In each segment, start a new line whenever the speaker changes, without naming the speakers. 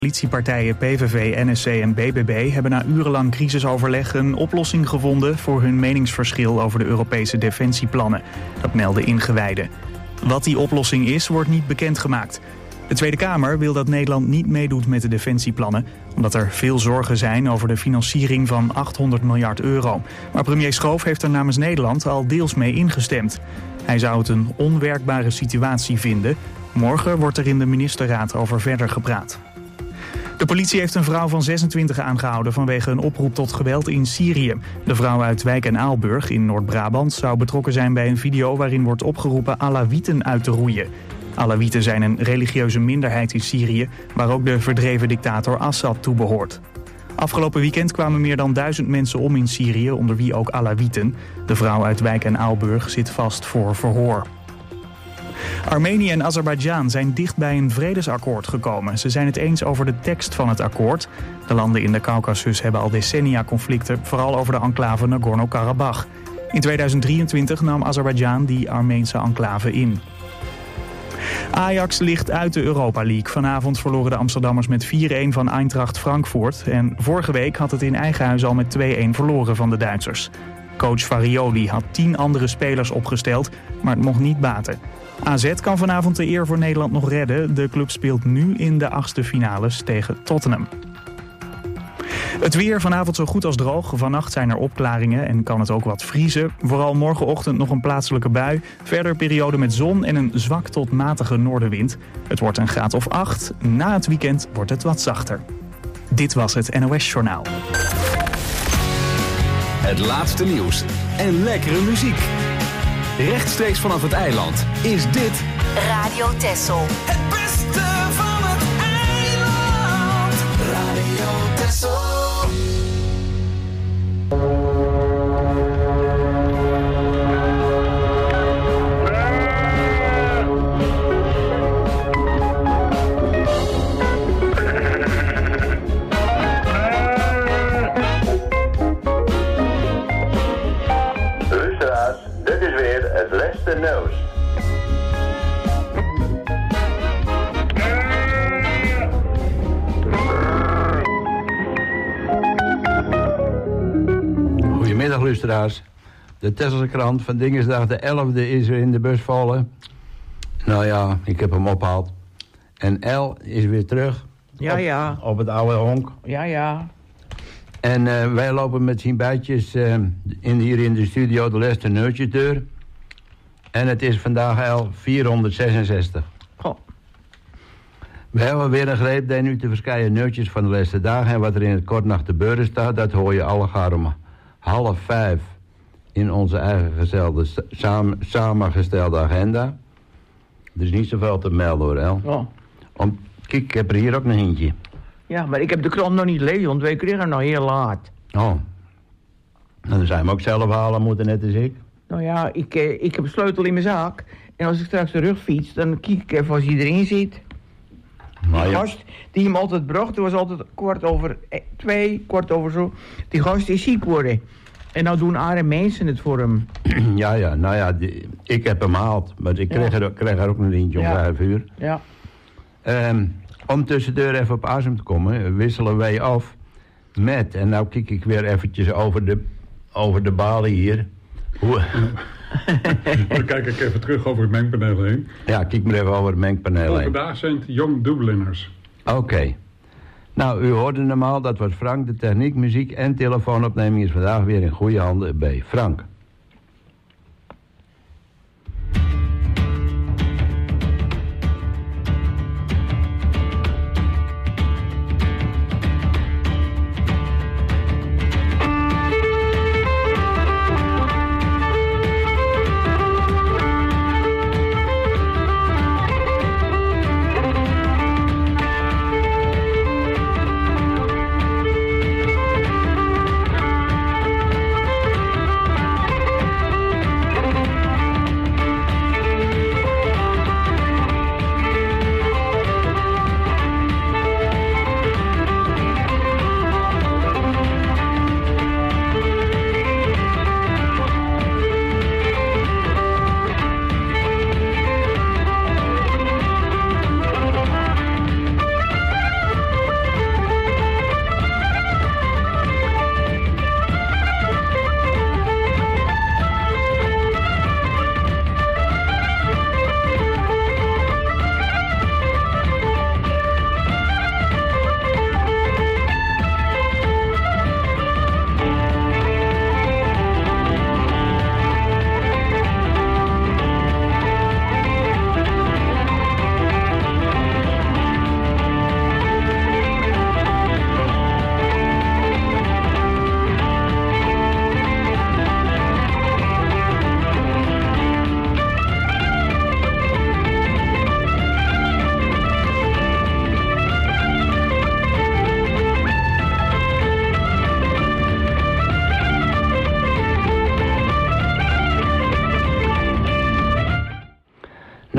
Coalitiepartijen PVV, NSC en BBB hebben na urenlang crisisoverleg een oplossing gevonden voor hun meningsverschil over de Europese defensieplannen. Dat melden ingewijden. Wat die oplossing is, wordt niet bekendgemaakt. De Tweede Kamer wil dat Nederland niet meedoet met de defensieplannen, omdat er veel zorgen zijn over de financiering van 800 miljard euro. Maar premier Schoof heeft er namens Nederland al deels mee ingestemd. Hij zou het een onwerkbare situatie vinden. Morgen wordt er in de ministerraad over verder gepraat. De politie heeft een vrouw van 26 aangehouden vanwege een oproep tot geweld in Syrië. De vrouw uit Wijk en Aalburg in Noord-Brabant zou betrokken zijn bij een video waarin wordt opgeroepen Alawieten uit te roeien. Alawieten zijn een religieuze minderheid in Syrië, waar ook de verdreven dictator Assad toe behoort. Afgelopen weekend kwamen meer dan 1000 mensen om in Syrië, onder wie ook Alawieten. De vrouw uit Wijk en Aalburg zit vast voor verhoor. Armenië en Azerbeidzjan zijn dicht bij een vredesakkoord gekomen. Ze zijn het eens over de tekst van het akkoord. De landen in de Caucasus hebben al decennia conflicten, vooral over de enclave Nagorno-Karabakh. In 2023 nam Azerbeidzjan die Armeense enclave in. Ajax ligt uit de Europa League. Vanavond verloren de Amsterdammers met 4-1 van Eintracht Frankfurt. En vorige week had het in eigen huis al met 2-1 verloren van de Duitsers. Coach Farioli had 10 andere spelers opgesteld, maar het mocht niet baten. AZ kan vanavond de eer voor Nederland nog redden. De club speelt nu in de 8e finales tegen Tottenham. Het weer vanavond zo goed als droog. Vannacht zijn er opklaringen en kan het ook wat vriezen. Vooral morgenochtend nog een plaatselijke bui. Verder periode met zon en een zwak tot matige noordenwind. Het wordt een graad of 8. Na het weekend wordt het wat zachter. Dit was het NOS Journaal.
Het laatste nieuws en lekkere muziek. Rechtstreeks vanaf het eiland is dit
Radio Texel.
Het beste van het eiland. Radio Texel.
Luisteraars, dit is weer het laatste nieuws.
Goedemiddag luisteraars. De Tesselse krant van Dingesdag de 11e is er in de bus vallen. Nou ja, ik heb hem opgehaald. En L is weer terug.
Ja.
Op het oude honk.
Ja.
En wij lopen met zijn bijtjes hier in de studio de laatste neutjesdeur. En het is vandaag L 466.
Goh.
We hebben weer een greep die nu te verschijnen neutjes van de laatste dagen. En wat er in het kort naar de beuren staat, dat hoor je allegaar om 4:30 in onze eigen samengestelde agenda. Er is niet zoveel te melden hoor, El.
Oh.
Kijk, ik heb er hier ook een hintje.
Ja, maar ik heb de krant nog niet lezen, want wij kregen hem nog heel laat.
Oh. Nou, dan zijn we ook zelf halen moeten, net als ik.
Nou ja, ik heb een sleutel in mijn zaak. En als ik straks terugfiets, dan kijk ik even als hij erin zit.
Maar
Die
ja.
gast die hem altijd bracht, die was altijd 2:15, kwart over zo. Die gast is ziek geworden. En nou doen andere mensen het voor hem.
Ja, nou ja, ik heb hem gehaald. Maar ik kreeg er ook een eentje om 5 uur.
Ja.
Om tussendoor even op adem te komen, wisselen wij af met... En nou kijk ik weer eventjes over de balie hier.
Dan kijk ik even terug over het mengpaneel heen.
Ja, kijk maar even over het mengpaneel heen.
Vandaag zijn het Young Dubliners.
Oké. Nou, u hoorde hem al, dat was Frank. De techniek, muziek en telefoonopneming is vandaag weer in goede handen bij Frank.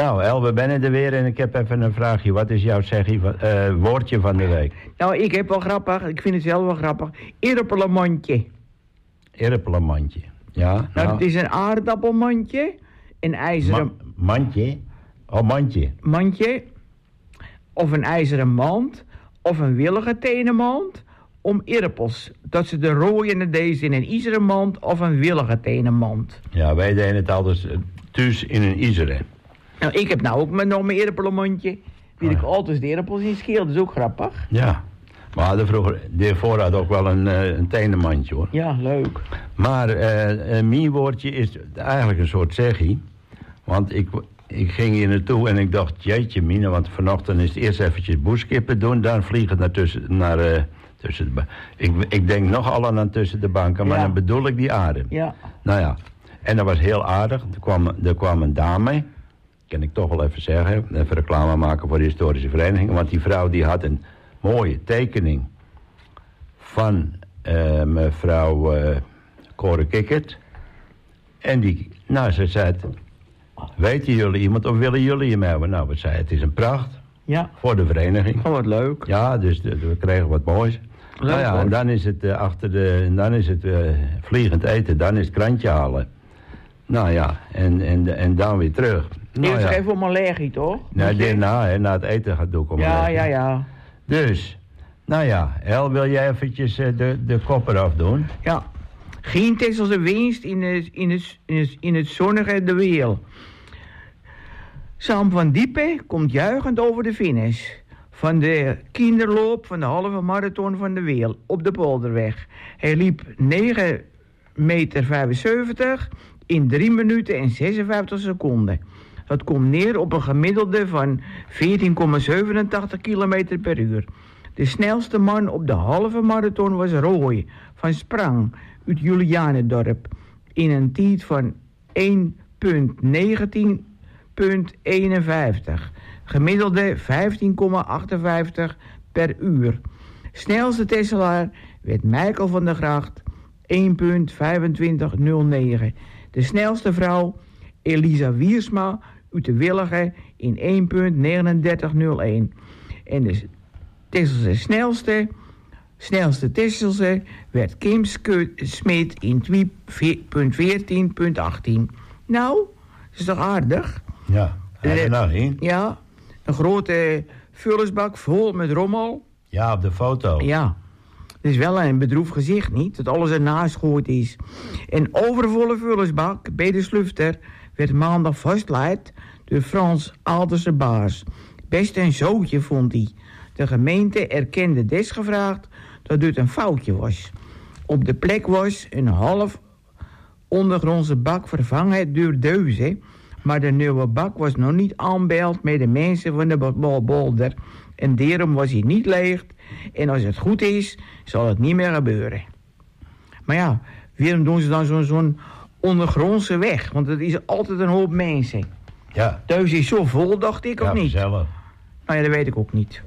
Nou, El, we zijn er weer en ik heb even een vraagje. Wat is jouw woordje van de week?
Nou, ik heb wel grappig, ik vind het zelf wel grappig. Eerpelenmandje.
Eerpelenmandje. Ja,
Nou, het is een aardappelmandje, een ijzeren...
mandje? Oh, mandje.
Mandje, of een ijzeren mand, of een willige tenenmand, om eerpels. Dat ze de rooien deze in een ijzeren mand of een willige tenenmand.
Ja, wij deden het altijd thuis in een ijzeren.
Nou, ik heb nou ook nog mijn eerpelenmandje. Wie ik altijd de eerpels in scheel, dat is ook grappig.
Ja, maar daarvoor had ook wel een tenenmandje, hoor.
Ja, leuk.
Maar mijn woordje is eigenlijk een soort zeggie. Want ik ging hier naartoe en ik dacht, jeetje mine, want vanochtend is het eerst eventjes boeskippen doen, dan vliegen naar tussen de ik denk nog al aan tussen de banken, maar dan bedoel ik die adem.
Ja.
Nou ja, en dat was heel aardig. Er kwam een dame, kan ik toch wel even zeggen, even reclame maken voor de historische vereniging, want die vrouw die had een mooie tekening van mevrouw Cora Kikkert. En ze zei, weten jullie iemand of willen jullie hem hebben? Nou, we zeiden, het is een pracht.
Ja.
Voor de vereniging.
Oh, wat leuk.
Ja, dus we kregen wat moois.
Leuk,
nou ja,
hoor.
en dan is het dan is het vliegend eten, dan is het krantje halen. Nou ja, en dan weer terug. Nou,
Eerst
ja.
even om allergie, toch?
Nee, daarna, na het eten gaat doe ik om.
Ja.
Dus, nou ja, El, wil jij eventjes de kop eraf doen?
Ja. Geen Tesselse winst in het zonnige de Weel. Sam van Diepen komt juichend over de finish van de kinderloop van de halve marathon van de Weel op de Polderweg. Hij liep 9,75 meter in 3 minuten en 56 seconden. Dat komt neer op een gemiddelde van 14,87 kilometer per uur. De snelste man op de halve marathon was Roy van Sprang uit Julianendorp in een tijd van 1,19,51. Gemiddelde 15,58 per uur. Snelste Tesselaar werd Michael van der Gracht 1,25,09. De snelste vrouw Elisa Wiersma uit de Willige in 1,39,01. En de Tesselse snelste Tesselse werd Kim Smit in 2,14,18. Nou, dat is toch aardig?
Ja, heb je nog één?
Ja, een grote vullersbak vol met rommel.
Ja, op de foto.
Ja, het is wel een bedroefd gezicht, niet? Dat alles ernaast gegooid is. Een overvolle vullersbak bij de Slufter werd maandag vastgeleid door Frans Aalderse baas. Best een zootje, vond hij. De gemeente erkende desgevraagd dat dit een foutje was. Op de plek was een half ondergrondse bak vervangen door deuze, maar de nieuwe bak was nog niet aanbeld met de mensen van de bolder. En daarom was hij niet leeg. En als het goed is, zal het niet meer gebeuren. Maar ja, waarom doen ze dan zo'n ondergrondse weg? Want het is altijd een hoop mensen.
Ja.
Thuis is zo vol, dacht ik, of niet?
Zelf.
Nou ja, dat weet ik ook niet.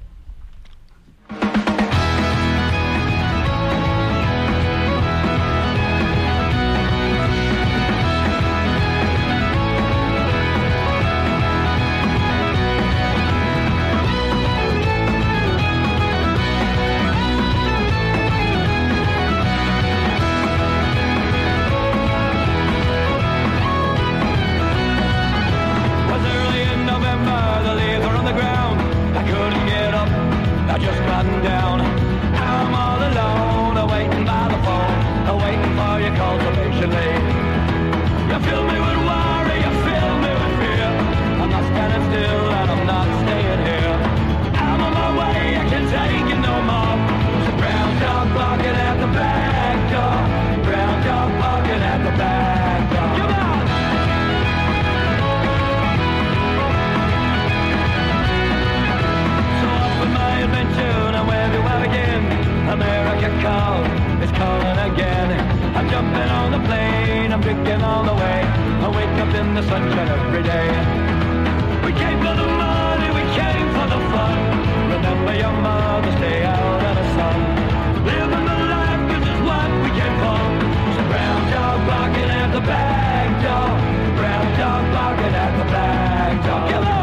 America calls, it's calling again. I'm jumping on the plane, I'm drinking all the way. I wake up in the sunshine every day. We came for the money, we came for the fun. Remember your mother, stay out of the sun. Living the life, this is what we came for. So brown dog barking at the back door. Brown dog barking at the back door. Come on!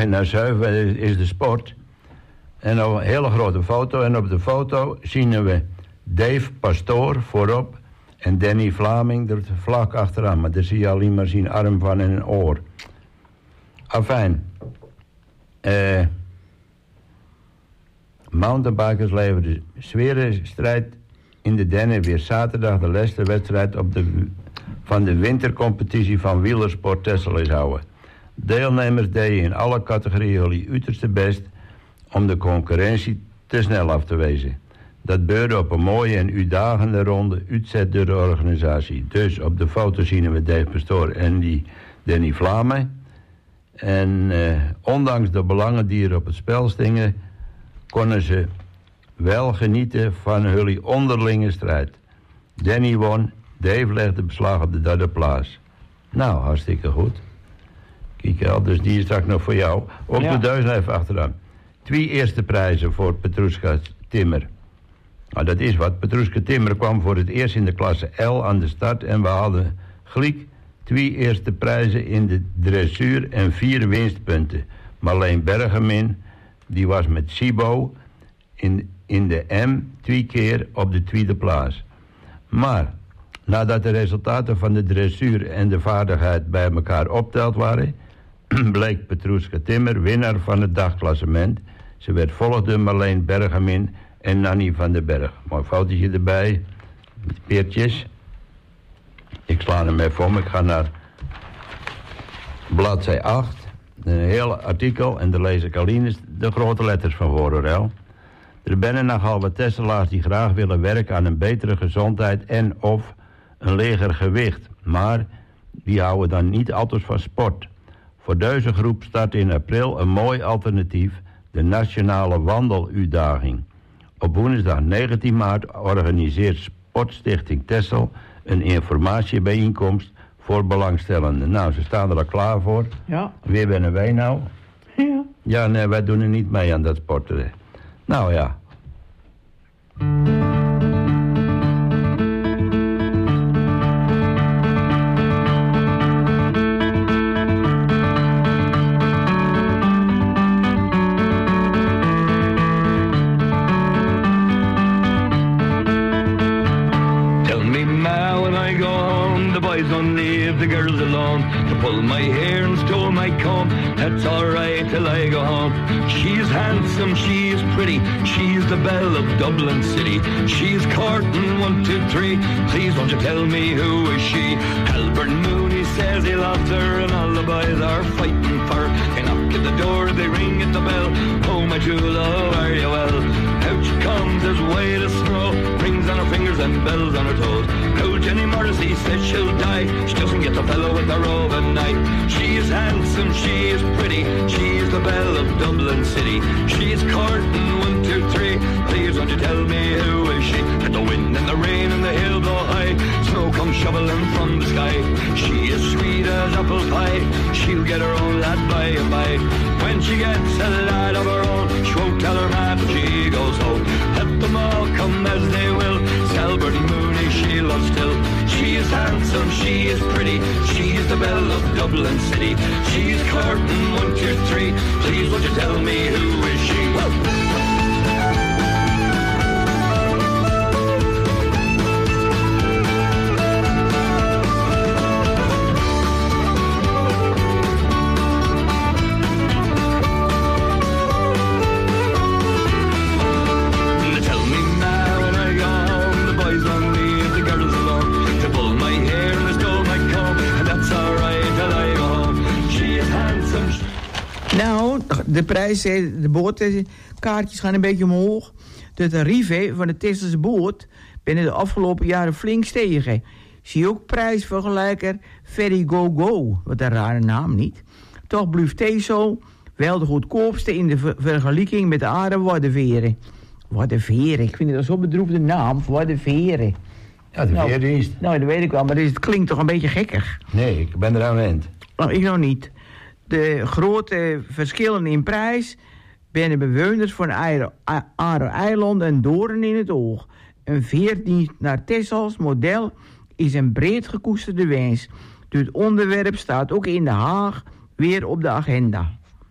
pagina 7 is de sport. En een hele grote foto. En op de foto zien we Dave Pastoor voorop. En Danny Vlaming er vlak achteraan. Maar daar zie je alleen maar zijn arm van en een oor. Afijn. Mountainbikers leverden zware strijd in de Dennen. Weer zaterdag de laatste wedstrijd van de wintercompetitie van wielersport Texel is houden. Deelnemers deden in alle categorieën hun uiterste best om de concurrentie te snel af te wezen. Dat gebeurde op een mooie en uitdagende ronde uitzet door de organisatie. Dus op de foto zien we Dave Pastoor en die Danny Vlamen. En ondanks de belangen die er op het spel stingen, konden ze wel genieten van hun onderlinge strijd. Danny won, Dave legde beslag op de derde plaats. Nou, hartstikke goed. Kijk al, dus die is straks nog voor jou. Ook de duizend even achteraan. 2 eerste prijzen voor Petruska Timmer. Nou, dat is wat. Petruska Timmer kwam voor het eerst in de klasse L aan de start. En we hadden gelijk 2 eerste prijzen in de dressuur en 4 winstpunten. Marleen Bergemin, die was met Sibo in de M 2 keer op de tweede plaats. Maar nadat de resultaten van de dressuur en de vaardigheid bij elkaar opteld waren, bleek Petruska Timmer winnaar van het dagklassement. Ze werd volgd door Marleen Bergemin en Nanny van den Berg. Mooi fotootje erbij, met peertjes. Ik sla hem even om, ik ga naar bladzij 8. Een heel artikel en daar lees ik alleen de grote letters van voor, hoor. Er zijn nogal wat Tesselaars die graag willen werken aan een betere gezondheid en of een leger gewicht. Maar die houden dan niet altijd van sport. Voor deze groep start in april een mooi alternatief, de Nationale Wandeluitdaging. Op woensdag 19 maart organiseert Sportstichting Texel een informatiebijeenkomst voor belangstellenden. Nou, ze staan er al klaar voor.
Ja.
Wie ben wij nou?
Ja.
Ja, nee, wij doen er niet mee aan dat sporten. Nou ja.
The girls alone to pull my hair and stole my comb. That's alright till I go home. She's handsome, she's pretty, she's the belle of Dublin City. She's courting 1, 2, 3. Please won't you tell me who is she? Albert Mooney says he loves her, and all the boys are fighting for her. They knock at the door, they ring at the bell. Oh my jewel, oh are you well? Out she comes as white as snow, rings on her fingers and bells on her toes. Old Jenny Morrissey says she'll die, she doesn't get the fellow with the robe at night. She is handsome, she is pretty, she is the belle of Dublin City. She is courting 1, 2, 3. Please won't you tell me who is she? Let the wind and the rain and the hill blow high, snow comes shoveling from the sky. She is sweet as apple pie, she'll get her own lad by and by. When she gets a lad of her own, she won't tell her man she goes home. Let them all come as they will, Albert Mooney she loves still. She is handsome, she is pretty, she is the belle of Dublin City. She's courting 1, 2, 3. Please won't you tell me who is she? Whoa.
Nou, de prijzen, de bootkaartjes gaan een beetje omhoog. De tarieven van de Tesselse boot binnen de afgelopen jaren flink stegen. Zie ook prijsvergelijker Ferry Go Go, wat een rare naam niet. Toch blijft Texel wel de goedkoopste in de vergelijking met de andere Waddeveren. Waddeveren, ik vind het zo'n bedroefde naam, Waddeveren.
Ja, de veerdienst.
Nou, dat weet ik wel, maar het klinkt toch een beetje gekkig.
Nee, ik ben er aan gewend.
Nou, ik nog niet. De grote verschillen in prijs binnen bewoners van Aare-eilanden en doorn in het oog. Een veerdienst naar Texels model is een breed gekoesterde wens. Dit onderwerp staat ook in Den Haag weer op de agenda.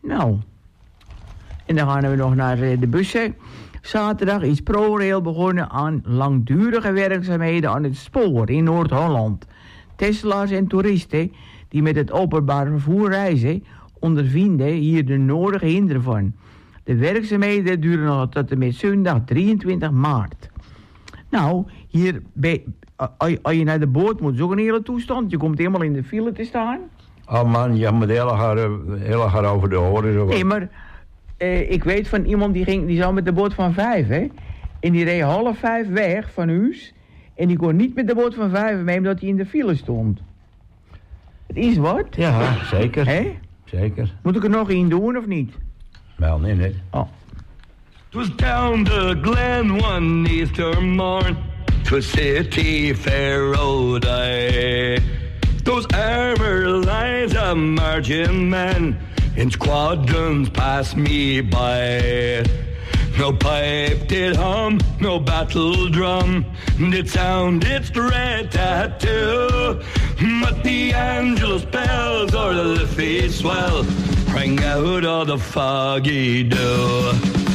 Nou. En dan gaan we nog naar de bussen. Zaterdag is ProRail begonnen aan langdurige werkzaamheden aan het spoor in Noord-Holland. Tesla's en toeristen die met het openbaar vervoer reizen, ondervinden hier de nodige hinder van. De werkzaamheden duren nog tot en met zondag 23 maart. Nou, hier als je naar de boot moet, is ook een hele toestand. Je komt helemaal in de file te staan.
Oh man, je moet heel hard over de oren.
Nee, maar ik weet van iemand die zou met de boot van 5, hè. En die reed 4:30 weg van huis. En die kon niet met de boot van 5 mee, omdat hij in de file stond. Het is wat.
Ja, zeker.
Hè?
Zeker.
Moet ik er nog in doen of niet?
Wel, nee.
Oh.
'Twas down the glen one Easter morn, 'twas City Fair Road I. Those armor lines of marching men in squadrons passed me by. No pipe did hum, no battle drum did sound its dread tattoo. But the Angelus bells or the Liffey swell rang out of the foggy dew.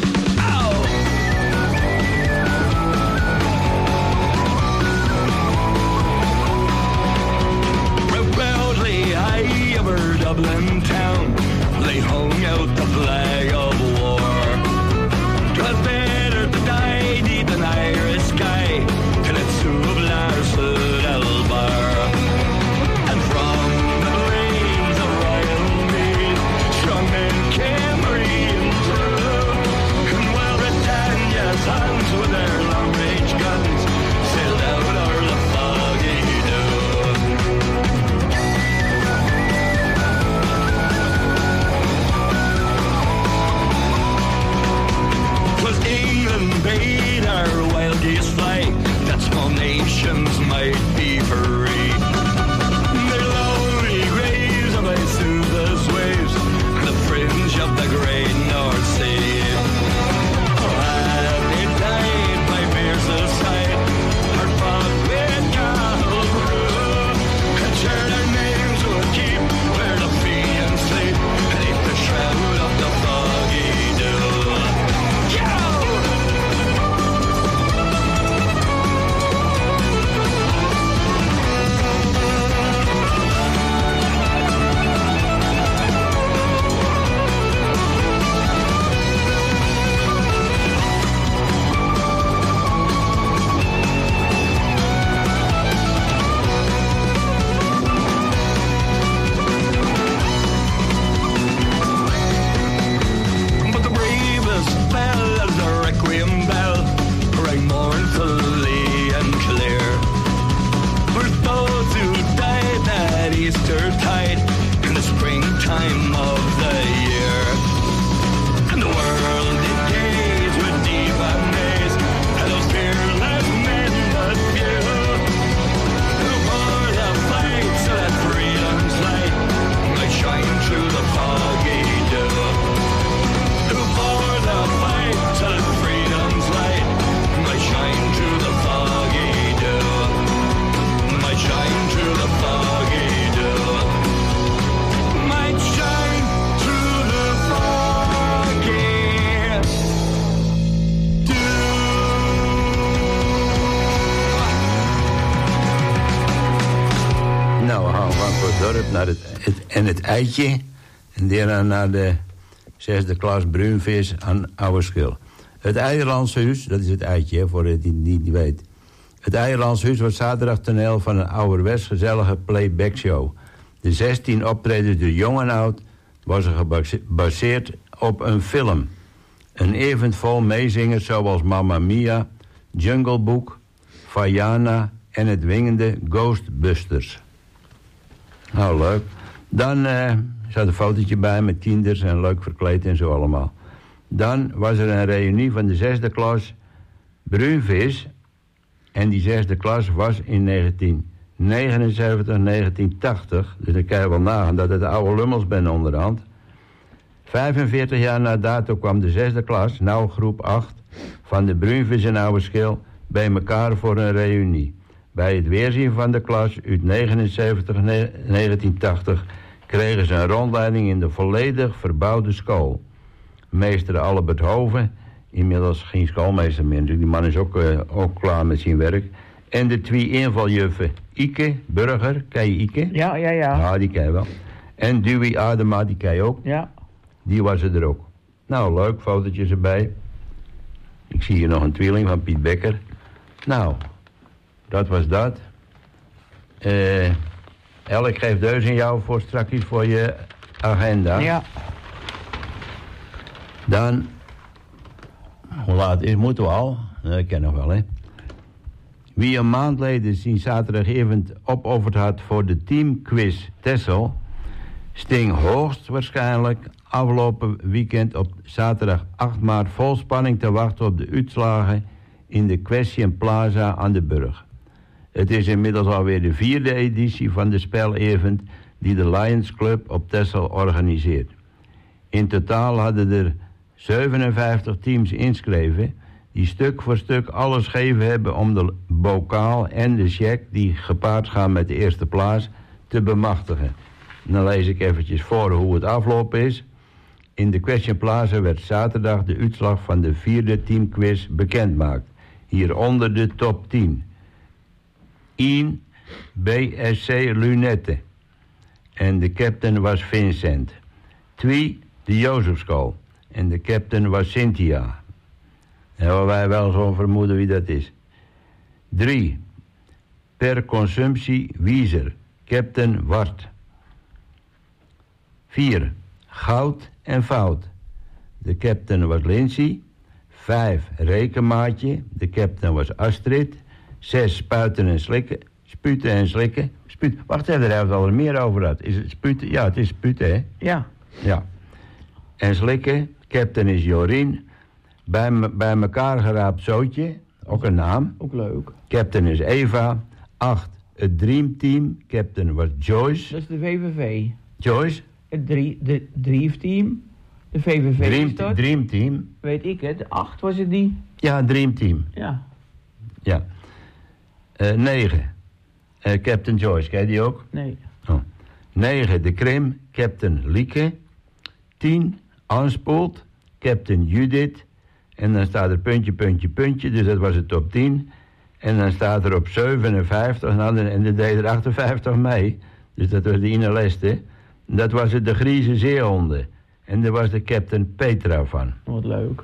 Dublin town, they hung out the flag of war. 'Twas better to die deep in Irish sky than at Sublar Elbar. And from the lanes of Royal Mead, strong men came reeling through. And while Britannia's hands with their long-range guns sailed out o'er the foggy dew. England bade our wild geese fly, that small nations might be free. Their lonely graves on by soothless waves, the fringe of the great North Sea. Oh, had they died by fiercest side, or fought with cattle brew, and sure their names would keep where the fiends sleep, beneath the shroud of the foggy dew. Eastertide in the springtime of the year, and the world it gazed with deep amaze at those fearless men but few, who bore the fight so that freedom's light might shine through the foggy dew. Who bore the fight so that freedom's light might shine through the foggy dew, might shine through the foggy.
Nou, we gaan van het dorp naar het eitje. En daarna naar de 6e klas Bruinvis aan Ouwerschil. Het Eierlandshuis, dat is het eitje, hè, voor het die niet weet. Het Eierlandshuis was zaterdag toneel van een ouderwets gezellige playback show. De 16 optredens door jong en oud was gebaseerd op een film. Een event vol meezingers zoals Mamma Mia, Jungle Book, Vaiana en het dwingende Ghostbusters. Nou, leuk. Dan zat een fotootje bij met kinderen en leuk verkleed en zo allemaal. Dan was er een reunie van de 6e klas Bruinvis. En die 6e klas was in 1979, 1980. Dus dan kan je wel nagaan dat het oude lummels ben onderhand. 45 jaar na dato kwam de 6e klas, nou groep 8... van de Bruinvis en Ouwerschil bij elkaar voor een reunie. Bij het weerzien van de klas uit 1979-1980 kregen ze een rondleiding in de volledig verbouwde school. Meester Albert Hoven, inmiddels geen schoolmeester meer, die man is ook klaar met zijn werk. En de 2 invaljuffen, Ike Burger, ken je Ike?
Ja.
Ja, die ken je wel. En Dewey Adema, die ken je ook.
Ja.
Die was er ook. Nou, leuk, fotootjes erbij. Ik zie hier nog een tweeling van Piet Bekker. Nou, dat was dat. El, ik geef deus aan jou voor straks voor je agenda.
Ja.
Dan, hoe laat is, moeten we al? Dat ken nog wel, hè. Wie een maand geleden zijn zaterdagavond opofferd had voor de teamquiz Texel, sting hoogstwaarschijnlijk afgelopen weekend op zaterdag 8 maart vol spanning te wachten op de uitslagen in de Question Plaza aan de Burg. Het is inmiddels alweer de 4e editie van de spelevent die de Lions Club op Texel organiseert. In totaal hadden er 57 teams ingeschreven die stuk voor stuk alles gegeven hebben om de bokaal en de cheque die gepaard gaan met de eerste plaats te bemachtigen. Dan lees ik eventjes voor hoe het afloop is. In de Question Plaza werd zaterdag de uitslag van de 4e teamquiz bekendgemaakt. Hieronder de top 10. 1 BSC Lunette. En de captain was Vincent. 2 de Jozefschool. En de captain was Cynthia. En wij wel zo'n vermoeden wie dat is. 3 per consumptie Wiezer. Captain Wart. 4 goud en fout. De captain was Lindsay. 5 rekenmaatje. De captain was Astrid. 6 spuiten en slikken. Sputen en slikken. Wacht even, daar hebben we het al meer over gehad. Is het sputen? Ja, het is sputen, hè?
Ja.
Ja. En slikken. Captain is Jorien. Bij elkaar geraapt zootje. Ook een naam.
Ook leuk.
Captain is Eva. 8 het Dream Team. Captain was Joyce.
Dat is de VVV.
Joyce?
Het Dream Team. De VVV is dat.
Dream Team.
Weet ik het. 8 was het die?
Ja, Dream Team.
Ja.
Ja. 9. Captain Joyce, ken je die ook?
Nee.
Oh. 9 de Krim. Captain Lieke. 10 Anspoelt. Captain Judith. En dan staat er puntje, puntje, puntje. Dus dat was de top 10. En dan staat er op 57. En er deed er 58 mee. Dus dat was de ene leste. Dat was het de Grieze Zeehonden. En daar was de Captain Petra van.
Wat leuk.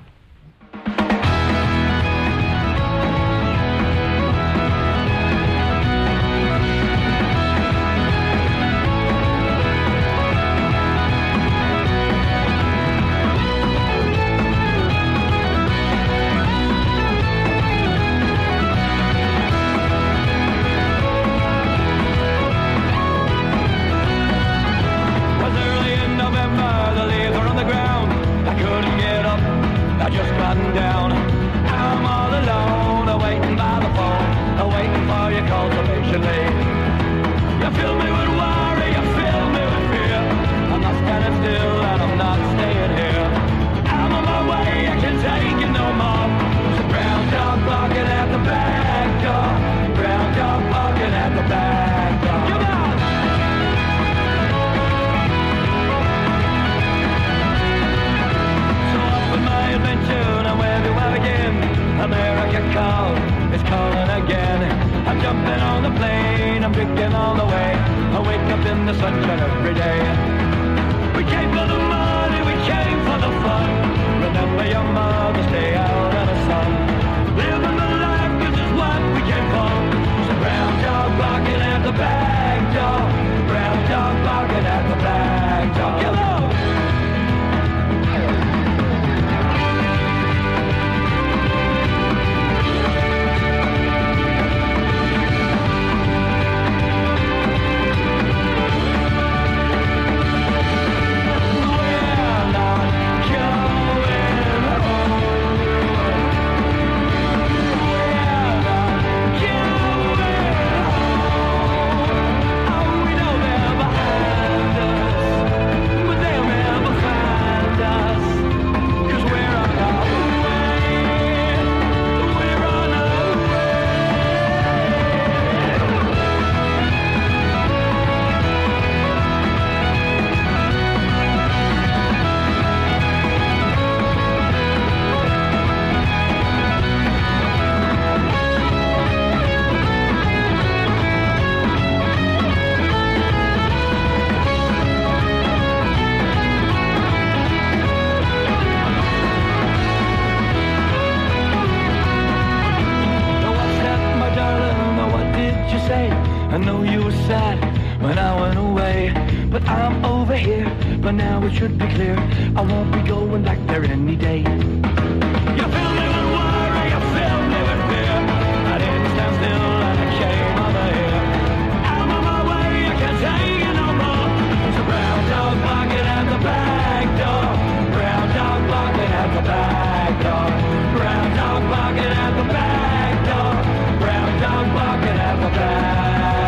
I know you were sad when I went away, but I'm over here. But now it should be clear, I won't be going back there any day. You filled me with worry, you filled me with fear. I didn't stand still and I came over here. I'm on my way, I can't take it no more. It's a brown dog barking at the back door. Brown dog barking at the back door. Brown dog barking at the back door. Brown dog barking at the back door.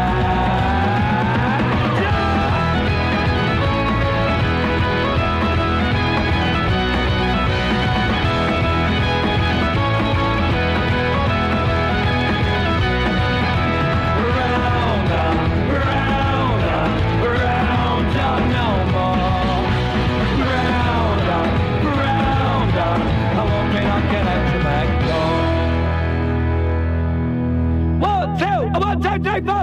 Take both.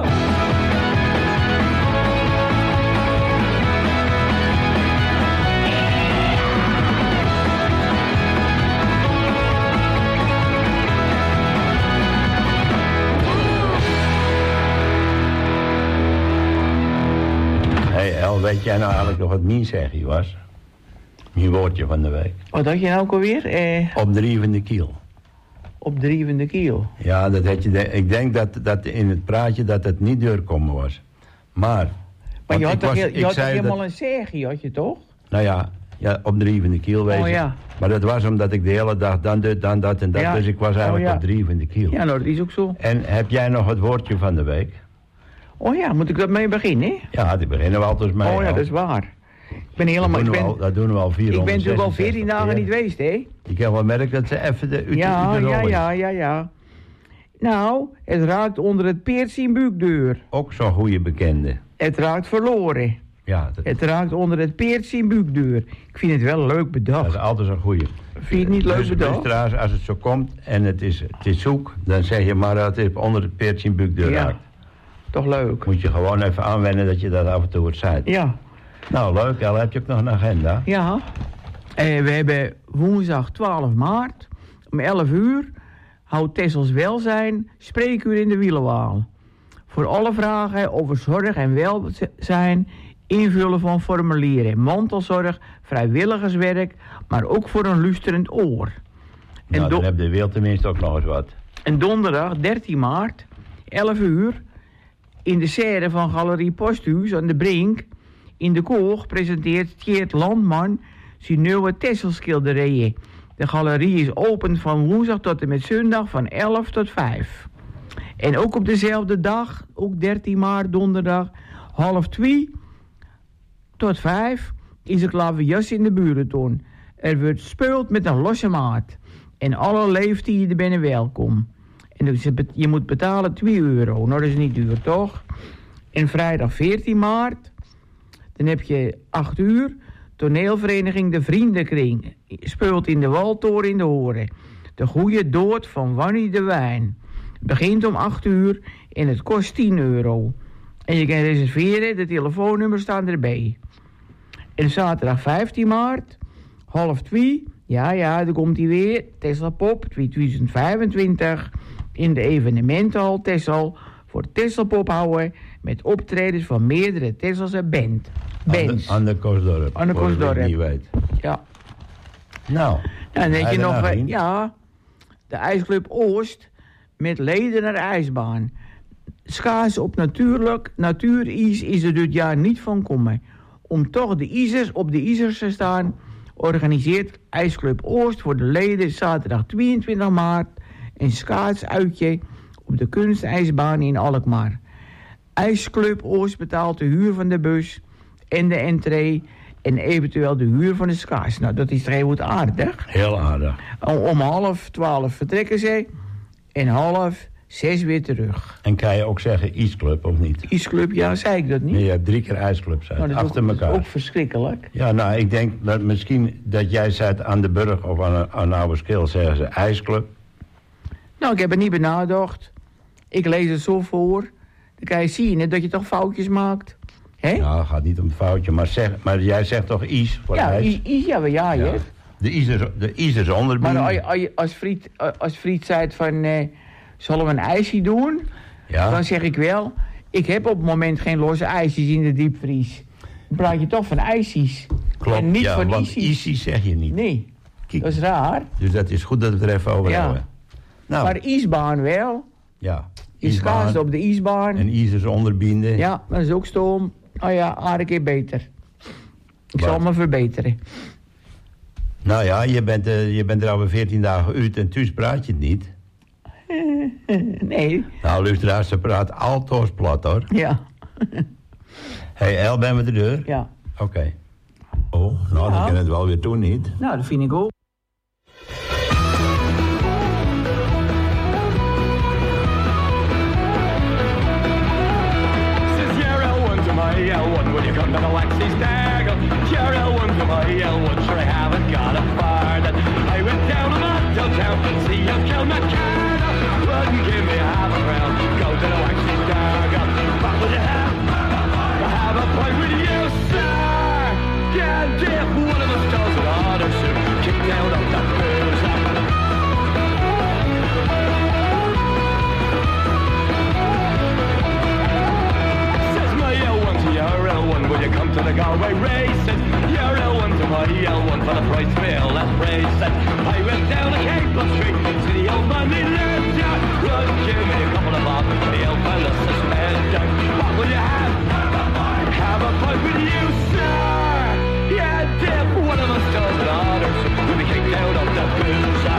Hey El, weet jij nou eigenlijk nog wat mijn zegje was? Mijn woordje van de week.
Wat had je nou ook alweer?
Op drievende kiel.
Op drievende kiel.
Ja, dat had je ik denk dat in het praatje dat het niet doorkomen was. Maar
je had toch helemaal
dat,
een zegje, had je toch?
Nou ja, op drievende kiel wezen.
Oh ja.
Maar dat was omdat ik de hele dag dan dit, dan dat en dat.
Ja.
Dus ik was eigenlijk
Oh ja.
op drievende kiel.
Ja, nou, dat is ook zo.
En heb jij nog het woordje van de week?
Oh ja, moet ik dat mee beginnen?
Ja, die beginnen we altijd mee.
Oh ja, dat is waar. Ik ben helemaal...
Dat doen we al 400.
Ik ben natuurlijk al 14 dagen niet geweest, hè?
Ik heb wel merkt dat ze even de
Ja. Nou, het raakt onder het peertje in buikdeur.
Ook zo'n goede bekende.
Het raakt verloren.
Ja,
Het raakt onder het peertje in buikdeur. Ik vind het wel leuk bedacht.
Dat is altijd zo'n goede.
Vind je het niet leuk bedacht?
Luisteraars, als het zo komt en het is zoek, dan zeg je maar dat het onder het peertje in buikdeur raakt.
Toch leuk.
Moet je gewoon even aanwennen dat je dat af en toe wordt zei.
Ja.
Nou, leuk. El, heb je ook nog een agenda?
Ja. We hebben woensdag 12 maart om 11 uur... houdt Tessels Welzijn spreekuur in de Wielenwaal. Voor alle vragen over zorg en welzijn... invullen van formulieren, mantelzorg, vrijwilligerswerk... maar ook voor een luisterend oor.
Nou, dan heb je wel tenminste ook nog eens wat.
En donderdag 13 maart, 11 uur... in de serre van Galerie Posthuis aan de Brink... in de Koog presenteert Tjeerd Landman zijn nieuwe Tesselschilderijen. De galerie is open van woensdag tot en met zondag van 11 tot 5. En ook op dezelfde dag, ook 13 maart donderdag, 1:30 tot 5... is er klaverjas in de burenton. Er wordt gespeeld met een losse maat. En alle leeftijden binnen welkom. En dus je moet betalen €2. Nou, dat is niet duur, toch? En vrijdag 14 maart... dan heb je 8 uur... toneelvereniging De Vriendenkring... speelt in de Waltoren in de Horen. De goede dood van Wannie de Wijn. Begint om 8 uur en het kost €10. En je kan reserveren, de telefoonnummers staan erbij. En zaterdag 15 maart... 1:30... ja, dan komt hij weer... Tesla Pop 2025... in de evenementenhal Tessel... voor Tesla Pop houden... met optredens van meerdere Tesselse bands.
Aan de Koosdorp.
Aan de Koosdorp.
Wie weet.
Ja.
Nou.
En dan heb je nog...
een?
de IJsclub Oost... met leden naar de ijsbaan. Schaats op natuurijs is er dit jaar niet van komen. Om toch de ijzers op de ijzers te staan... organiseert IJsclub Oost voor de leden zaterdag 22 maart... een schaatsuitje op de kunstijsbaan in Alkmaar. IJsclub Oost betaalt de huur van de bus en de entree... en eventueel de huur van de schaats. Nou, dat is toch heel goed aardig.
Heel aardig.
Om 11:30 vertrekken ze en 5:30 weer terug.
En kan je ook zeggen IJsclub of niet?
IJsclub, ja, zei ik dat niet?
Nee, je hebt 3 keer IJsclubs uit, achter elkaar.
Dat is ook verschrikkelijk.
Ja, nou, ik denk dat misschien dat jij zei aan de Burg of aan Oude Skil zeggen ze IJsclub.
Nou, ik heb er niet bij nagedacht. Ik lees het zo voor. Dan kan je zien dat je toch foutjes maakt. Hè?
Nou, het gaat niet om het foutje, maar jij zegt toch IJs voor
ja,
ijs?
IJs, ja.
De IJs onderbind.
Maar als Friet zei van, zullen we een ijsje doen?
Ja.
Dan zeg ik wel, Ik heb op het moment geen losse ijsjes in de diepvries. Dan praat je toch van ijsjes.
Klopt,
en niet
ja,
van
want
ijsjes.
ijsjes zeg je niet.
Nee,
Kijk.
dat is raar.
Dus dat is goed dat we het er even over
Ja.
hebben. Nou,
Maar ijsbaan wel.
ja.
Je schaast op de ijsbaan.
En ijzers onderbinden.
Ja, dat is ook stom. Oh ja, een keer beter. Ik zal
Wat?
me verbeteren.
Nou ja, je bent er alweer 14 dagen uit en thuis praat je het niet.
Nee,
Nou, luisteraars, ze praat altoos plat, hoor.
ja.
Hey, El, ben we de deur?
Ja.
Oké. Oh, nou, dan
Ja.
kan het wel weer doen, niet?
Nou, dat vind ik ook.
Says you're L1 to my L1, will you come to the Lexi Stagger? You're L1 to my L1, sure I haven't got a pardon. I went down to Montel Town to see you kill McCann. Wouldn't give me half a crown, go to the Lexi Stagger. What would you have? I have a point with you, sir. Yeah, if one of us does an order suit, kick down on the boozer. Your L1, will you come to the Galway races? Your L1 to my L1 for the price of ale, let's race it. I went down to Capel Street to the old man he lived down. Run, give me a couple of bob for the old fella suspended. What will you have? Have a fight with you, sir. Yeah, dip, one of us does an order, so we'll be kicked out of the boozer.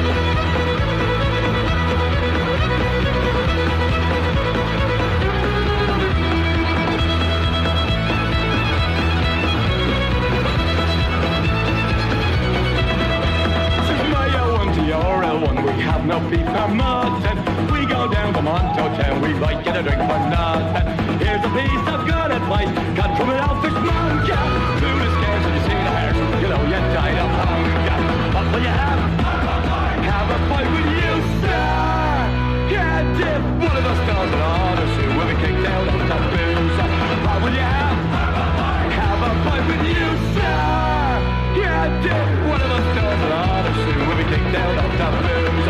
Your L1, we have no beef or mutton. We go down to Monto Town, we might get a drink for nothing. Here's a piece of good advice, got from an outfish monk. Food is scarce and you see the hares, you know you died of hunger. What will you have? Have a fight with you, sir. Yeah, if one of us does an order suit, we'll be kicked out of the booze. What will you have? Have a fight with you, sir. Yeah, if one of us does an order suit, we'll be kicked out of the booze.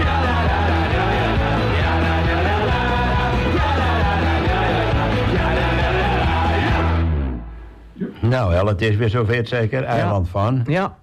Nou, El, het is weer zover zeker. Eiland van.
Ja.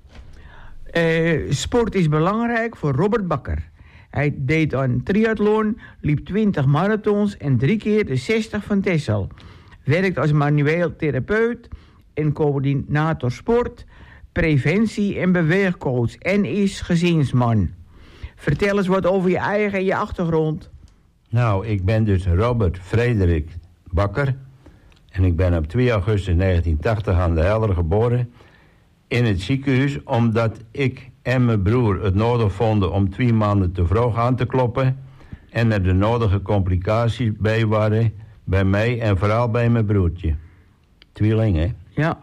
Sport is belangrijk voor Robert Bakker. Hij deed een triathlon, liep 20 marathons en 3 keer de 60 van Texel. Werkt als manueel therapeut en coördinator sport, preventie en beweegcoach en is gezinsman. Vertel eens wat over je eigen en je achtergrond.
Nou, ik ben dus Robert Frederik Bakker. En ik ben op 2 augustus 1980 aan de Helder geboren. In het ziekenhuis omdat ik en mijn broer het nodig vonden om 2 maanden te vroeg aan te kloppen. En er de nodige complicaties bij waren bij mij en vooral bij mijn broertje. Tweeling, hè?
Ja.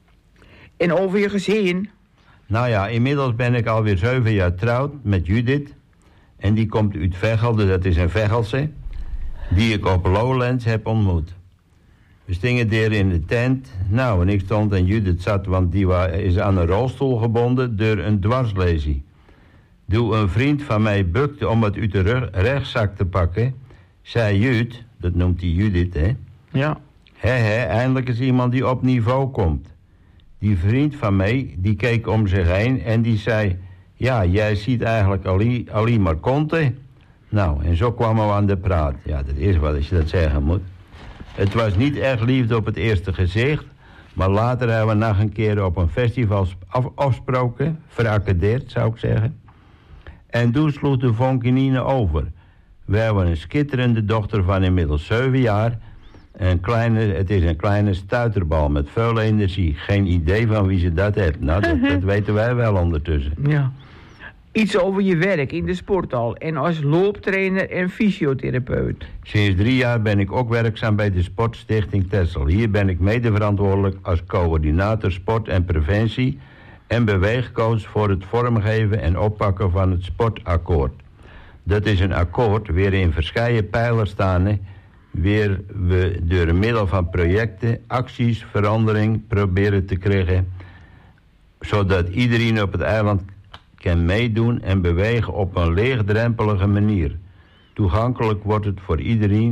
En over je gezin?
Nou ja, inmiddels ben ik alweer 7 jaar getrouwd met Judith. En die komt uit Veghelde, dat is een Vechelse. Die ik op Lowlands heb ontmoet. We stingen daar in de tent. Nou, en ik stond en Judith zat, want die is aan een rolstoel gebonden door een dwarslesie. Toen een vriend van mij bukte om het uit de rugzak te pakken, zei Jud, dat noemt hij Judith, hè?
Ja.
Eindelijk is iemand die op niveau komt. Die vriend van mij, die keek om zich heen en die zei, ja, jij ziet eigenlijk alleen maar konten. Nou, en zo kwamen we aan de praat. Ja, dat is wat als je dat zeggen moet. Het was niet echt liefde op het eerste gezicht, maar later hebben we nog een keer op een festival afgesproken, veraccadeerd zou ik zeggen. En toen sloeg de vonkenine over. We hebben een schitterende dochter van inmiddels 7 jaar. Het is een kleine stuiterbal met veel energie. Geen idee van wie ze dat heeft. Nou, dat weten wij wel ondertussen.
Ja. Iets over je werk in de sporthal en als looptrainer en fysiotherapeut.
Sinds 3 jaar ben ik ook werkzaam bij de Sportstichting Texel. Hier ben ik medeverantwoordelijk als coördinator sport en preventie en beweegcoach voor het vormgeven en oppakken van het sportakkoord. Dat is een akkoord waarin verschillende pijlers staan, waar we door middel van projecten, acties, verandering proberen te krijgen, zodat iedereen op het eiland kan meedoen en bewegen op een leegdrempelige manier. Toegankelijk wordt het voor iedereen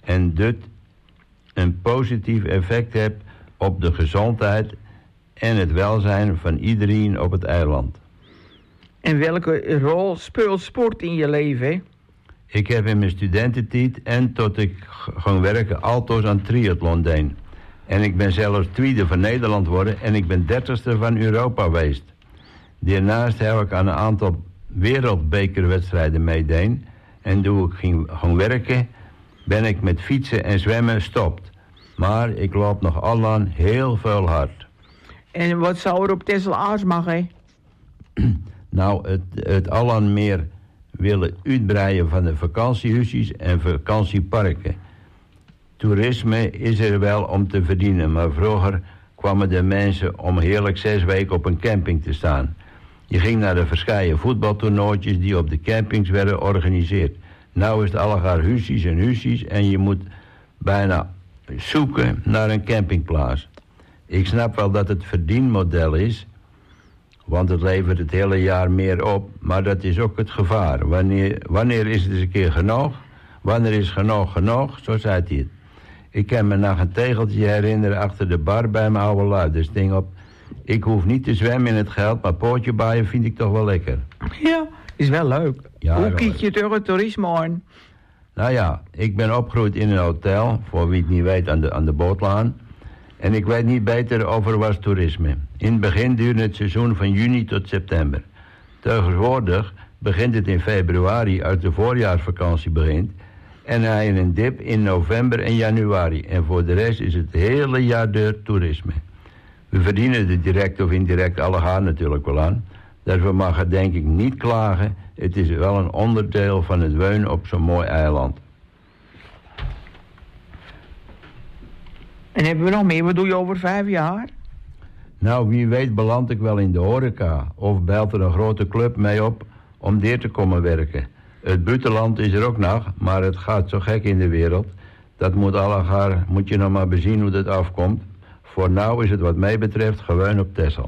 en dit een positief effect heeft op de gezondheid en het welzijn van iedereen op het eiland.
En welke rol speelt sport in je leven, hè?
Ik heb in mijn studententijd en tot ik ging werken altoos aan triathlon deed. En ik ben zelfs tweede van Nederland geworden en ik ben 30ste van Europa geweest. Daarnaast heb ik aan een aantal wereldbekerwedstrijden meedeen. En toen ik ging werken, ben ik met fietsen en zwemmen gestopt. Maar ik loop nog allang heel veel hard.
En wat zou er op Texel Aarsmag, hè?
Nou, het allang meer willen uitbreiden van de vakantiehuisjes en vakantieparken. Toerisme is er wel om te verdienen, maar vroeger kwamen de mensen om heerlijk 6 weken op een camping te staan. Je ging naar de verschillende voetbaltoernooitjes die op de campings werden georganiseerd. Nou is het allegaar huisjes en je moet bijna zoeken naar een campingplaats. Ik snap wel dat het verdienmodel is, want het levert het hele jaar meer op, maar dat is ook het gevaar. Wanneer is het eens een keer genoeg? Wanneer is genoeg? Zo zei hij het. Ik kan me nog een tegeltje herinneren achter de bar bij mijn oude lui. Dus ding op, ik hoef niet te zwemmen in het geld, maar pootje baaien vind ik toch wel lekker.
Ja, is wel leuk.
Ja,
hoe kiet je tegen het toerisme aan?
Nou ja, ik ben opgegroeid in een hotel, voor wie het niet weet, aan de Bootlaan. En ik weet niet beter over was toerisme. In het begin duurde het seizoen van juni tot september. Tegenwoordig begint het in februari als de voorjaarsvakantie begint. En hij in een dip in november en januari. En voor de rest is het hele jaar door toerisme. We verdienen er direct of indirect allegaar natuurlijk wel aan. Dus we mogen denk ik niet klagen. Het is wel een onderdeel van het wonen op zo'n mooi eiland.
En hebben we nog meer? Wat doe je over 5 jaar?
Nou, wie weet beland ik wel in de horeca. Of belt er een grote club mee op om daar te komen werken. Het buitenland is er ook nog, maar het gaat zo gek in de wereld. Dat moet je nog maar bezien hoe dat afkomt. Voor nou is het wat mij betreft gewoon op Texel.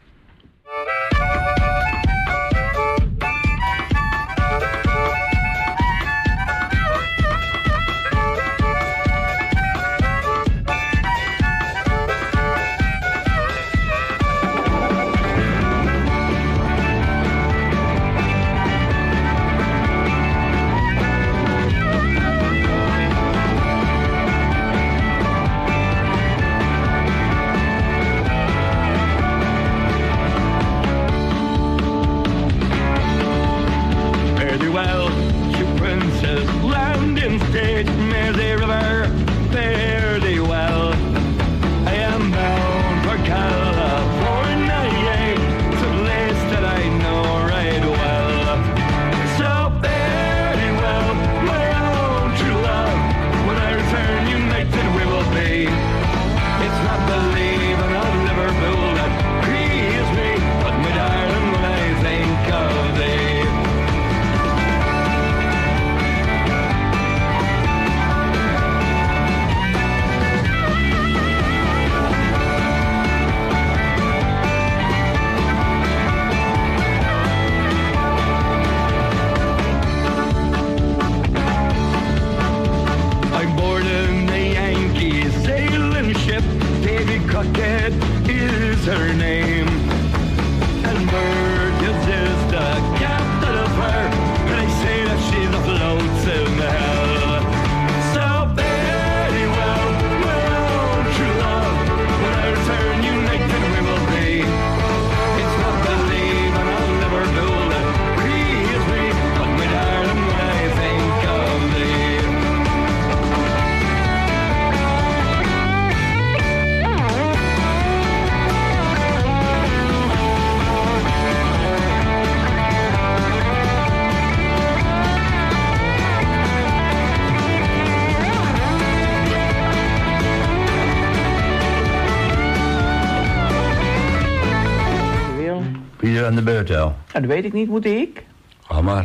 Aan de beurt al.
Nou, dat weet ik niet, moet ik?
Ga maar.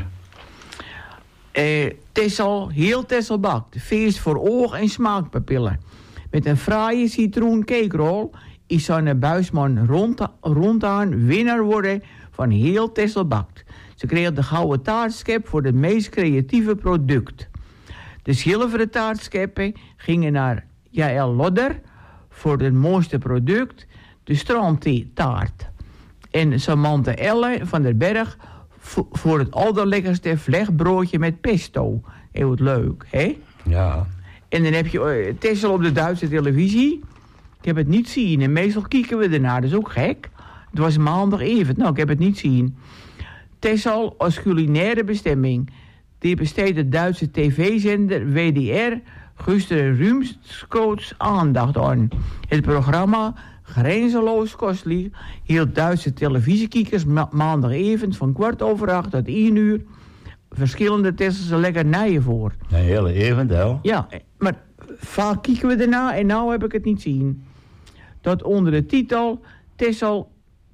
Texel, heel Texel bakt. Feest voor oog- en smaakpapillen. Met een fraaie citroen cakerol is Sanne Buisman rondaan winnaar worden van heel Texel bakt. Ze kreeg de gouden taartskep voor het meest creatieve product. De zilveren taartscheppen gingen naar Jaël Lodder voor het mooiste product, de strandtaart. En Samantha Elle van der Berg voor het allerlekkerste vlechtbroodje met pesto. Heel leuk, hè?
Ja.
En dan heb je Texel op de Duitse televisie. Ik heb het niet zien en meestal kijken we ernaar, dat is ook gek. Het was maandag even, nou ik heb het niet zien. Texel als culinaire bestemming. Die besteedt de Duitse tv-zender WDR gisteren ruimschoots aandacht aan. Het programma Grenzeloos Kostelijk hield Duitse televisiekijkers maandagavond van 7:15 tot 1:00 verschillende Tesselse lekkernijen voor.
Een hele event,
Ja, maar vaak kijken we erna en nou heb ik het niet zien. Dat onder de titel Texel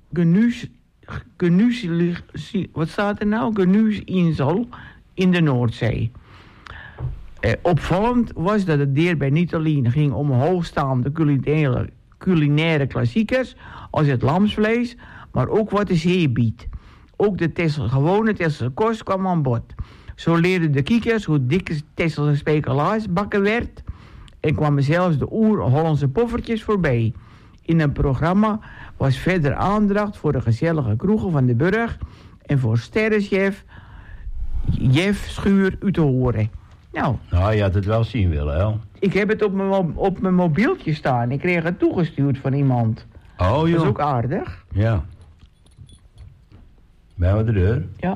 wat staat er nou? Genuesinsel in de Noordzee. Opvallend was dat het hierbij niet alleen ging om hoogstaande culinaire klassiekers als het lamsvlees, maar ook wat de zee biedt. Ook de gewone Tesselse kost kwam aan bod. Zo leerden de kiekers hoe dikke Tesselse speculaas bakken werd en kwamen zelfs de oer-Hollandse poffertjes voorbij. In een programma was verder aandacht voor de gezellige kroegen van de burg en voor sterrenchef Jef Schuur u te horen. Nou,
je had het wel zien willen, hè?
ik heb het op mijn mobieltje staan. Ik kreeg het toegestuurd van iemand.
Oh, joh.
Dat is ook aardig.
Ja. Ben we de deur?
Ja.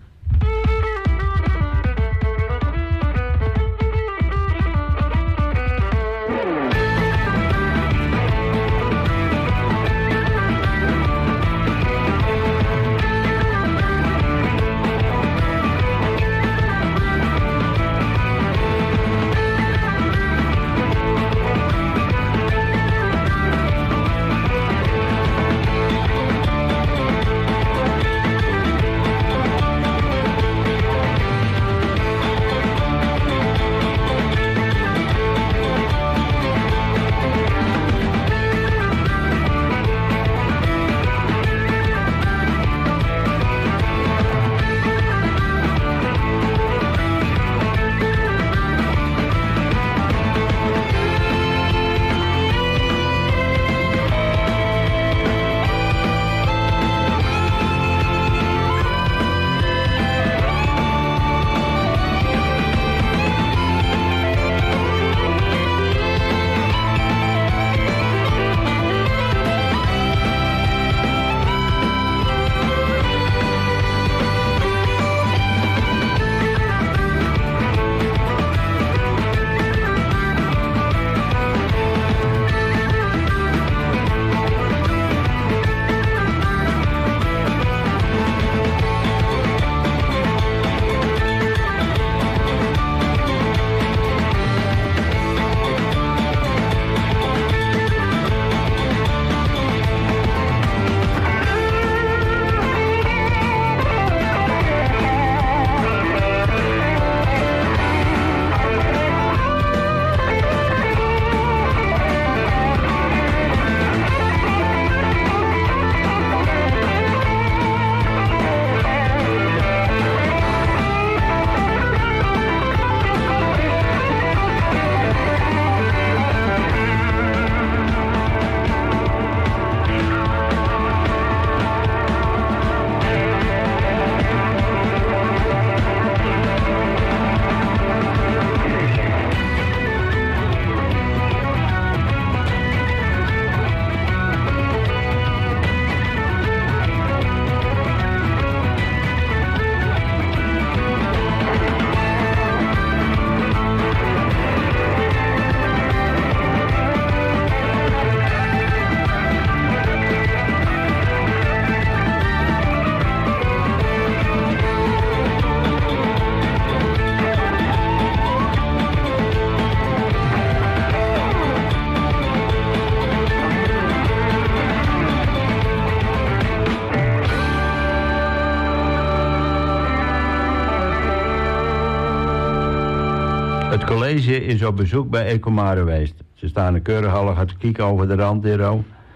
Het college is op bezoek bij Ecomare geweest. Ze staan een keurig te kijken over de rand hier.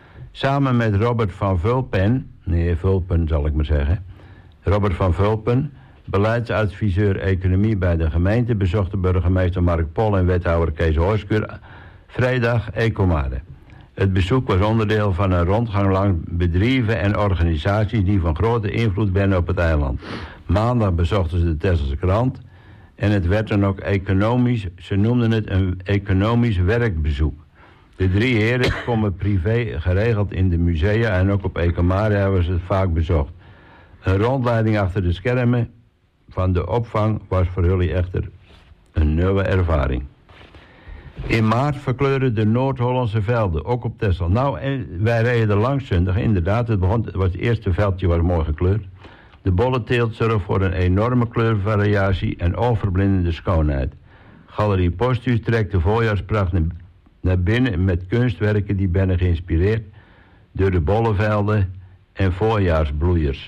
Samen met Robert van Vulpen, nee Vulpen zal ik maar zeggen. Robert van Vulpen, Beleidsadviseur Economie bij de gemeente bezochten burgemeester Mark Pol en wethouder Kees Horskuur vrijdag Ecomare. Het bezoek was onderdeel van een rondgang langs bedrijven en organisaties die van grote invloed zijn op het eiland. Maandag bezochten ze de Texelse krant en het werd dan ook economisch, ze noemden het een economisch werkbezoek. De 3 heren komen privé geregeld in de musea en ook op Ecomare hebben ze het vaak bezocht. Een rondleiding achter de schermen van de opvang was voor jullie echter een nieuwe ervaring. In maart verkleuren de Noord-Hollandse velden, ook op Texel. Nou, en wij reden er langs zondag, inderdaad. Het eerste veldje was mooi gekleurd. De bollenteelt zorgt voor een enorme kleurvariatie en overblindende schoonheid. Galerie Posthus trekt de voorjaarspracht naar binnen met kunstwerken die zijn geïnspireerd door de bollenvelden en voorjaarsbloeiers.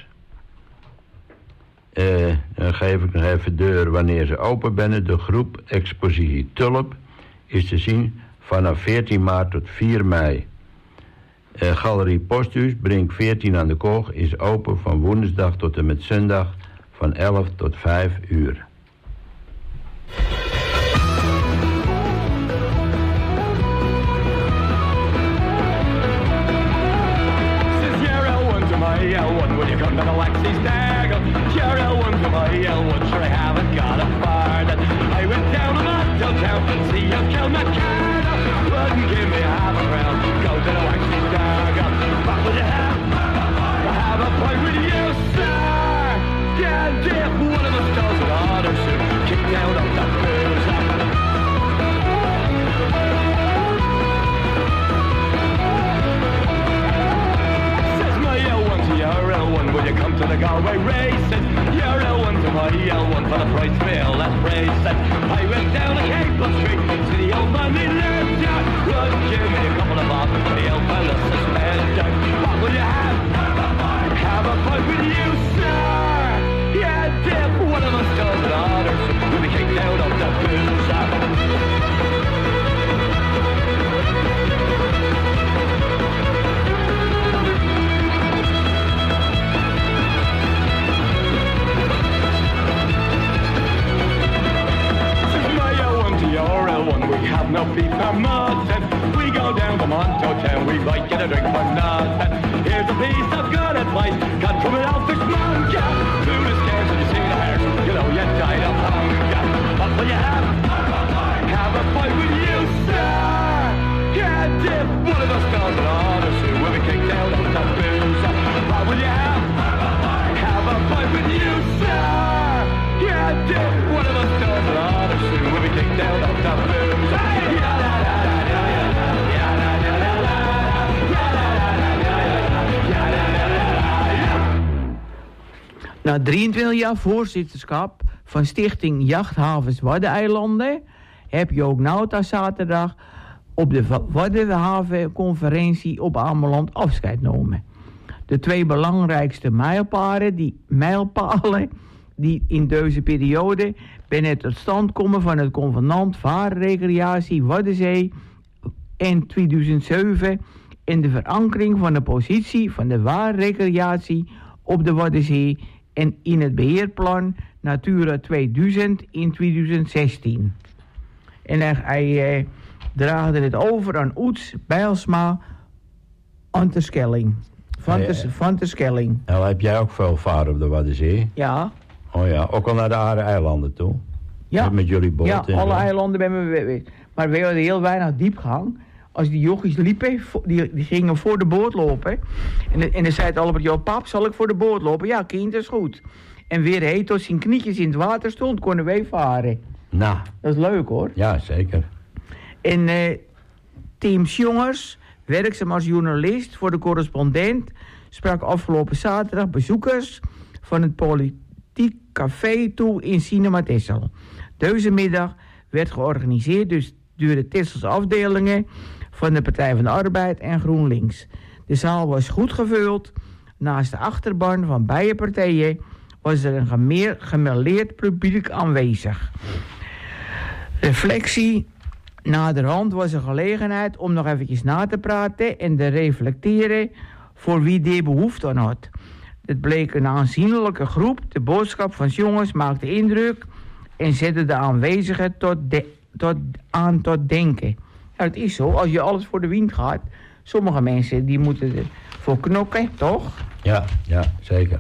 Dan geef ik nog even deur wanneer ze open zijn. De groep Expositie Tulp is te zien vanaf 14 maart tot 4 mei. Galerie Posthus, Brink 14 aan de Koog, is open van woensdag tot en met zondag van 11 tot 5 uur.
Will you come to the Lexi's Dagger? Sure, L1 to my L1, sure I haven't got a pardon. I went down to Motto Town to see you kill my cat. Wouldn't give me half a round, go to the Lexi's Dagger. What will you have? I have a fight with you, sir. Yeah, if one of us does it hard or soon, kick down on the boozer. You're L1, will you come to the Galway races? You're L1 to my L1 for the price bill, let's race it. I went down to Capel Street to the old man he lived at. Wouldn't give me a couple of bob for the old fella suspended. What will you have? Have a fight with you, sir. Yeah, if one of us does it harder, we'll be kicked out of the boozer. We have no beef nor mutton. We go down to Monto Town, we might get a drink for nothing. Here's a piece of good advice, got from an elfish monk. Food is scarce when you see the hair, you know you died of hunger. What will you have? Have a fight with you, sir. Yeah, if one of us does it harder, so we'll be kicked out of the booze. What will you have? Have a fight with you, sir. Yeah, if one of us does it harder, so we'll be kicked out of the booze.
Na 23 jaar voorzitterschap van Stichting Jachthavens Waddeneilanden heb je ook nou zaterdag op de Waddenhavenconferentie op Ameland afscheid genomen. De 2 belangrijkste mijlpalen die in deze periode bij het tot stand komen van het convenant Vaarrecreatie Waddenzee in 2007 en de verankering van de positie van de vaarrecreatie op de Waddenzee en in het beheerplan Natura 2000 in 2016. En hij draagde het over aan Oets Bijlsma van Terschelling. Van Terschelling.
Nou, heb jij ook veel vaart op de Waddenzee?
Ja.
Oh ja, ook al naar de Aarde-eilanden toe?
Ja.
Met jullie boot?
Ja, alle eilanden ben we. Maar we hadden heel weinig diepgang. Als die jochies liepen, die gingen voor de boot lopen. En dan zei het Albert, joh, pap, zal ik voor de boot lopen? Ja, kind, dat is goed. En weer hij tot zijn knietjes in het water stond, konden wij varen.
Nou.
Dat is leuk, hoor.
Ja, zeker.
En Tim Sjongers, werkzaam als journalist voor de Correspondent, sprak afgelopen zaterdag bezoekers van het Politiek Café toe in Cinema Texel. Deze middag werd georganiseerd door de Tesselse afdelingen van de Partij van de Arbeid en GroenLinks. De zaal was goed gevuld. Naast de achterban van beide partijen was er een gemêleerd publiek aanwezig. Reflectie. Naderhand was er gelegenheid om nog eventjes na te praten en te reflecteren voor wie die behoefte aan had. Het bleek een aanzienlijke groep. De boodschap van 's jongens maakte indruk en zette de aanwezigen tot denken. Ja, het is zo. Als je alles voor de wind gaat, sommige mensen die moeten ervoor knokken, toch?
Ja, zeker.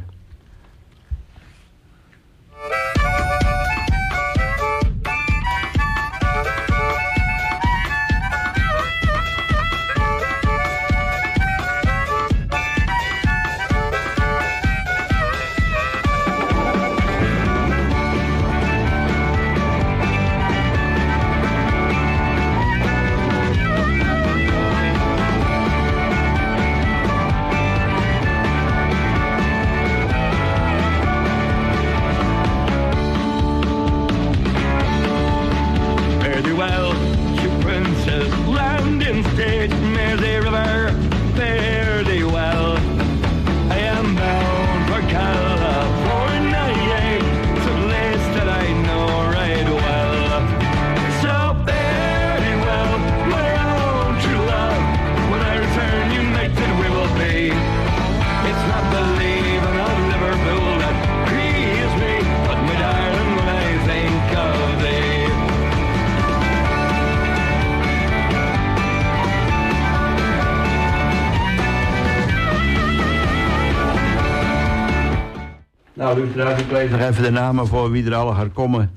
Nou, luisteraars, ik lees nog even de namen voor wie er alle gaat komen.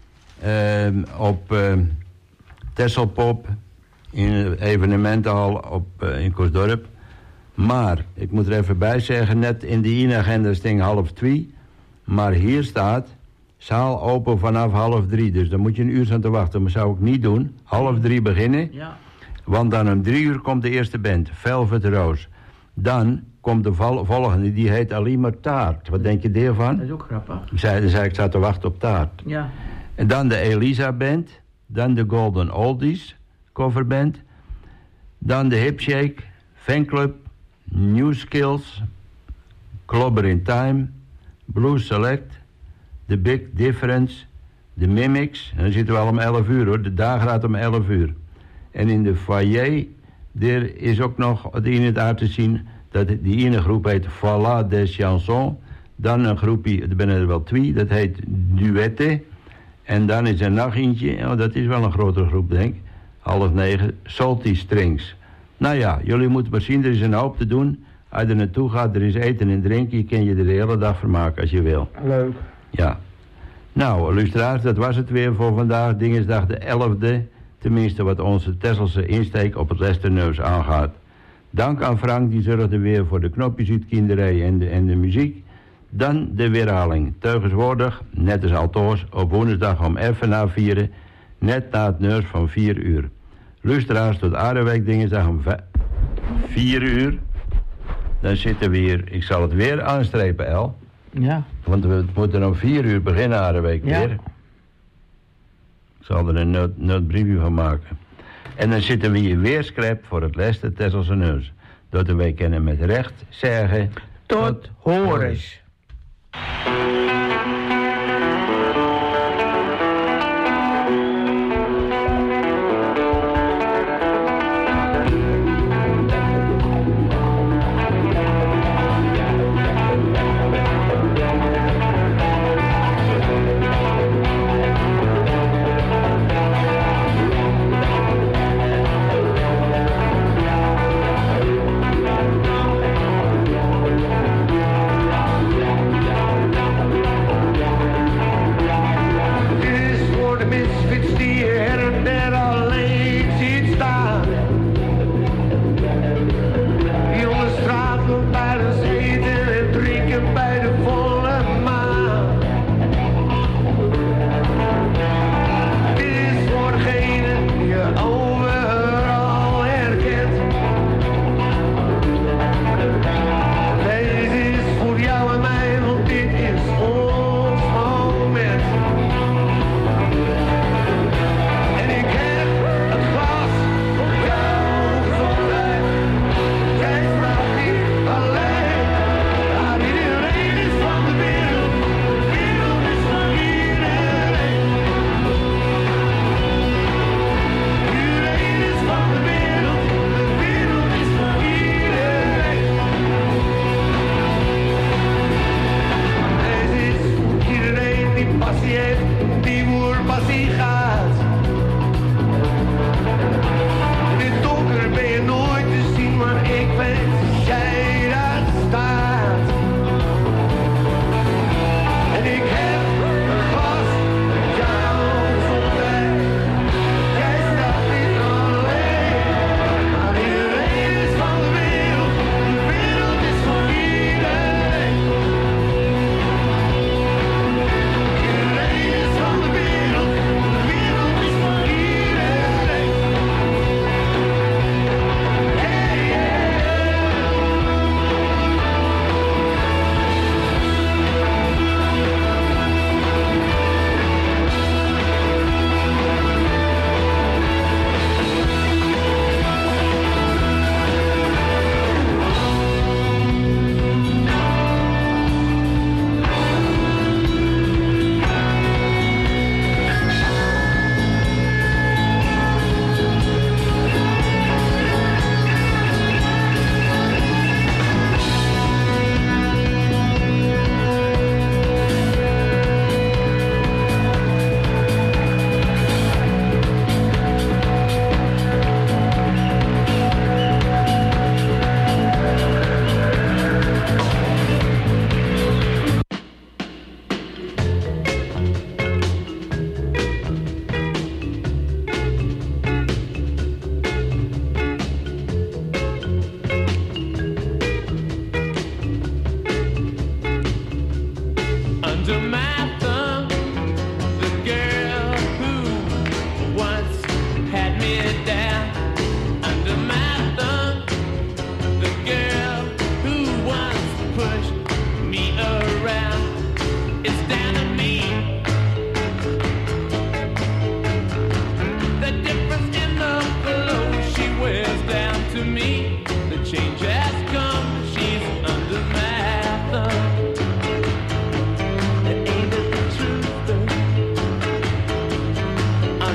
Op Tesselpop, in de evenementenhal in Koosdorp. Maar, ik moet er even bij zeggen, net in de inagenda sting 1:30. Maar hier staat, zaal open vanaf 2:30. Dus dan moet je een uur staan te wachten. Maar zou ik niet doen. 2:30 beginnen. Ja. Want dan om 3:00 komt de eerste band, Velvet Rose. Dan komt de volgende, die heet alleen maar Taart. Wat denk je daarvan?
Dat is ook grappig.
Zei ik zat te wachten op Taart.
Ja.
En dan de Elisa Band. Dan de Golden Oldies coverband. Dan de Hipshake, Fanclub, New Skills, Clobber in Time, Blues Select, The Big Difference, de Mimics. En dan zitten we al om 11:00 hoor. De dag gaat om 11:00. En in de foyer, er is ook nog het in het uit te zien. Dat die ene groep heet Voilà des Chansons. Dan een groepje, er zijn er wel 2, dat heet Duette. En dan is er nog eentje, dat is wel een grotere groep denk ik. 8:30, Salty Strings. Nou ja, jullie moeten maar zien, er is een hoop te doen. Als je er naartoe gaat, er is eten en drinken. Je kan je er de hele dag vermaken als je wil.
Leuk.
Ja. Nou, luisteraars, dat was het weer voor vandaag. Dinsdag de 11e. Tenminste wat onze Tesselse insteek op het Lesterneus aangaat. Dank aan Frank, die zorgde weer voor de knopjes uitkinderij en de muziek. Dan de weerhaling. Teugenswoordig, net als altoos, op woensdag om even na 4, net na het neus van 4:00. Luisteraars tot Aardeweek dinsdag om 4:00. Dan zitten we hier, ik zal het weer aanstrepen, El.
Ja.
Want we moeten om 4:00 beginnen, Aardeweek weer.
Ja.
Ik zal er een noodbriefje van maken. En dan zitten we hier weer scrap voor het Leste Tesselse Neus. Dat we kunnen met recht zeggen...
Tot horens.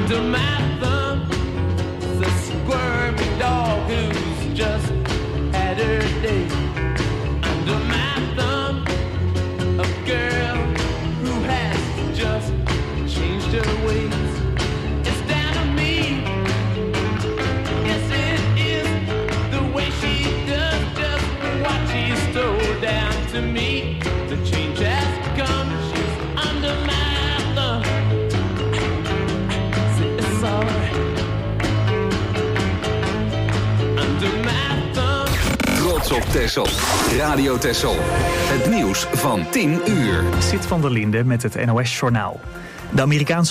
Under my thumb, the squirmy dog who's just had her day. Under my thumb, a girl who has just changed her ways. It's down to me. Yes, it is the way she does just what she stole down to me. The change has come. She's under my thumb. It's alright. Under my thumb.
Trots op Texel. Radio Texel. Het nieuws van 10 uur.
Sid van der Linde met het NOS-journaal. De Amerikaanse